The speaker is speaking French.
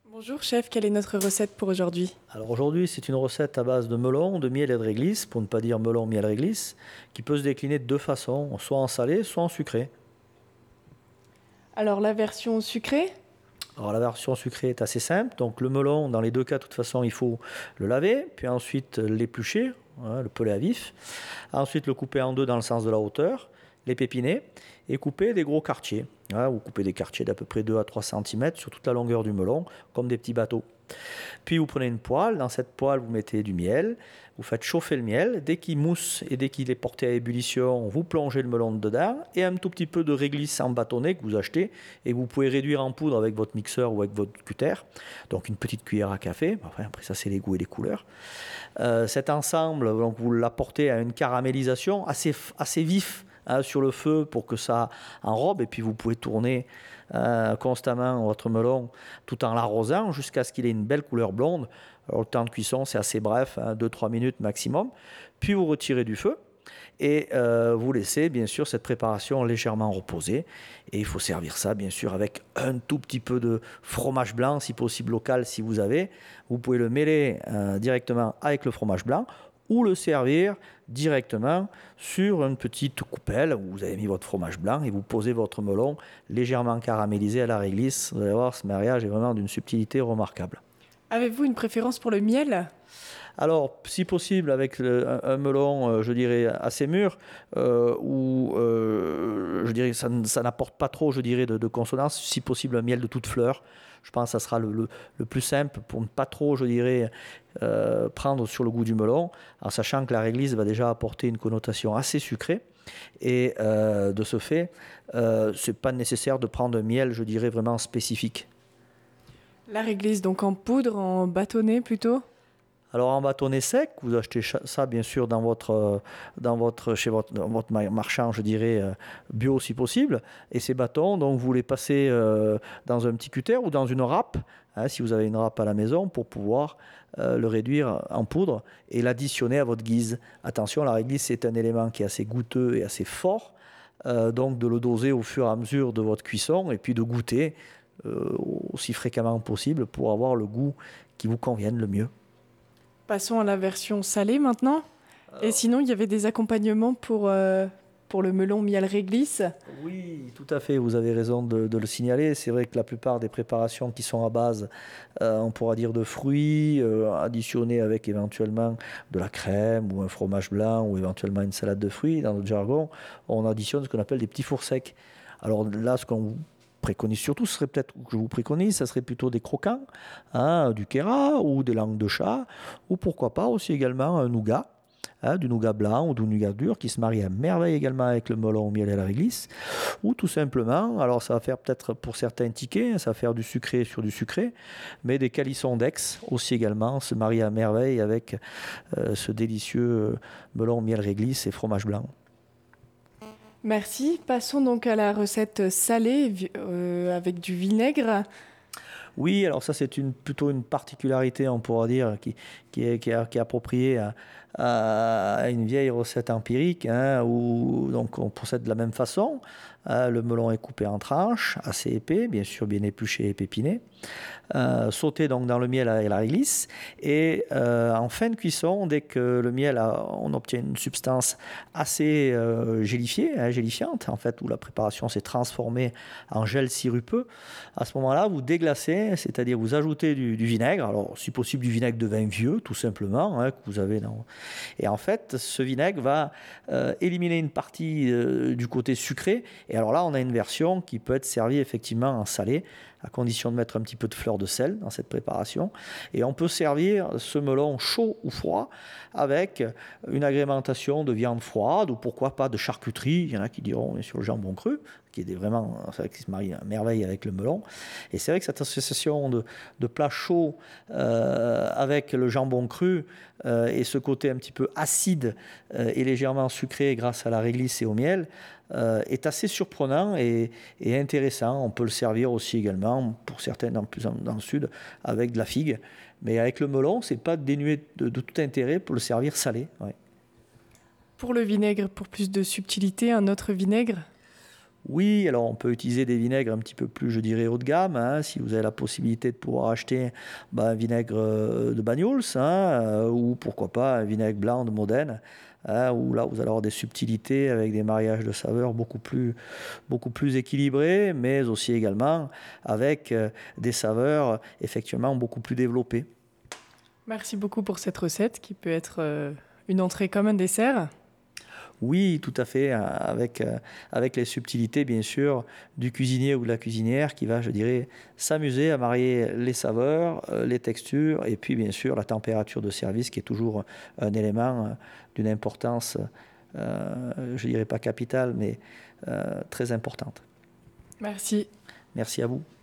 Bonjour chef, quelle est notre recette pour aujourd'hui? Alors aujourd'hui, c'est une recette à base de melon, de miel et de réglisse, pour ne pas dire melon, miel, réglisse, qui peut se décliner de deux façons, soit en salé, soit en sucré. Alors la version sucrée? Alors la version sucrée est assez simple, donc le melon, dans les deux cas, de toute façon, il faut le laver, puis ensuite l'éplucher, le peler à vif, ensuite le couper en deux dans le sens de la hauteur, les pépiner, et couper des gros quartiers. Vous coupez des quartiers d'à peu près 2 à 3 cm sur toute la longueur du melon, comme des petits bateaux. Puis vous prenez une poêle, dans cette poêle vous mettez du miel, vous faites chauffer le miel, dès qu'il mousse et dès qu'il est porté à ébullition, vous plongez le melon dedans et un tout petit peu de réglisse en bâtonnet que vous achetez et que vous pouvez réduire en poudre avec votre mixeur ou avec votre cutter, donc une petite cuillère à café, enfin, après ça c'est les goûts et les couleurs. Cet ensemble, donc, vous l'apportez à une caramélisation assez vif, sur le feu pour que ça enrobe, et puis vous pouvez tourner constamment votre melon tout en l'arrosant jusqu'à ce qu'il ait une belle couleur blonde. Alors, le temps de cuisson c'est assez bref, 2-3 minutes maximum, puis vous retirez du feu et vous laissez bien sûr cette préparation légèrement reposer, et il faut servir ça bien sûr avec un tout petit peu de fromage blanc, si possible local si vous avez. Vous pouvez le mêler directement avec le fromage blanc ou le servir directement sur une petite coupelle où vous avez mis votre fromage blanc et vous posez votre melon légèrement caramélisé à la réglisse. Vous allez voir, ce mariage est vraiment d'une subtilité remarquable. Avez-vous une préférence pour le miel? Alors, si possible, avec un melon, je dirais, assez mûr, où je dirais ça n'apporte pas trop, je dirais, de consonance. Si possible, un miel de toute fleur. Je pense que ça sera le plus simple pour ne pas trop, je dirais, prendre sur le goût du melon, en sachant que la réglisse va déjà apporter une connotation assez sucrée. Et de ce fait, c'est pas nécessaire de prendre un miel, je dirais, vraiment spécifique. La réglisse donc en poudre, en bâtonnet plutôt? Alors en bâtonnet sec, vous achetez ça bien sûr dans chez votre marchand, je dirais, bio si possible. Et ces bâtons, donc vous les passez dans un petit cutter ou dans une râpe, si vous avez une râpe à la maison, pour pouvoir le réduire en poudre et l'additionner à votre guise. Attention, la réglisse c'est un élément qui est assez goûteux et assez fort, donc de le doser au fur et à mesure de votre cuisson et puis de goûter aussi fréquemment possible pour avoir le goût qui vous convienne le mieux. Passons à la version salée maintenant. Et sinon, il y avait des accompagnements pour le melon miel réglisse. Oui, tout à fait, vous avez raison de le signaler. C'est vrai que la plupart des préparations qui sont à base, on pourra dire de fruits, additionnés avec éventuellement de la crème ou un fromage blanc ou éventuellement une salade de fruits, dans notre jargon, on additionne ce qu'on appelle des petits fours secs. Alors là, ce qu'on préconise surtout, ce serait peut-être, que je vous préconise, ça serait plutôt des croquants, du kéra ou des langues de chat, ou pourquoi pas aussi également un nougat, du nougat blanc ou du nougat dur qui se marie à merveille également avec le melon au miel et la réglisse, ou tout simplement, alors ça va faire peut-être pour certains tickets, ça va faire du sucré sur du sucré, mais des calissons d'Aix aussi également se marient à merveille avec ce délicieux melon miel réglisse et fromage blanc. Merci. Passons donc à la recette salée avec du vinaigre. Oui, alors ça c'est plutôt une particularité, on pourra dire, qui est appropriée à une vieille recette empirique, où donc on procède de la même façon. Le melon est coupé en tranches, assez épais, bien sûr bien épluché et pépiné, sauté donc dans le miel et la réglisse, et en fin de cuisson, dès que le miel on obtient une substance assez gélifiée, gélifiante en fait, où la préparation s'est transformée en gel sirupeux. À ce moment-là, vous déglacez, c'est-à-dire vous ajoutez du vinaigre, alors si possible du vinaigre de vin vieux, tout simplement, que vous avez dans... Et en fait, ce vinaigre va éliminer une partie du côté sucré. Et alors là, on a une version qui peut être servie effectivement en salé, à condition de mettre un petit peu de fleur de sel dans cette préparation. Et on peut servir ce melon chaud ou froid avec une agrémentation de viande froide ou pourquoi pas de charcuterie. Il y en a qui diront sur le jambon cru, qui se marie à merveille avec le melon. Et c'est vrai que cette association de plats chauds avec le jambon cru et ce côté un petit peu acide et légèrement sucré grâce à la réglisse et au miel est assez surprenant et intéressant. On peut le servir aussi également, pour certains plus dans le sud, avec de la figue. Mais avec le melon, c'est pas dénué de tout intérêt pour le servir salé. Ouais. Pour le vinaigre, pour plus de subtilité, un autre vinaigre. Oui, alors on peut utiliser des vinaigres un petit peu plus, je dirais, haut de gamme, hein, si vous avez la possibilité de pouvoir acheter un vinaigre de Banyuls, hein, ou pourquoi pas un vinaigre blanc de Modène, hein, où là vous allez avoir des subtilités avec des mariages de saveurs beaucoup plus équilibrés, mais aussi également avec des saveurs effectivement beaucoup plus développées. Merci beaucoup pour cette recette qui peut être une entrée comme un dessert. Oui, tout à fait, avec les subtilités, bien sûr, du cuisinier ou de la cuisinière qui va, je dirais, s'amuser à marier les saveurs, les textures, et puis, bien sûr, la température de service qui est toujours un élément d'une importance, je dirais pas capitale, mais très importante. Merci. Merci à vous.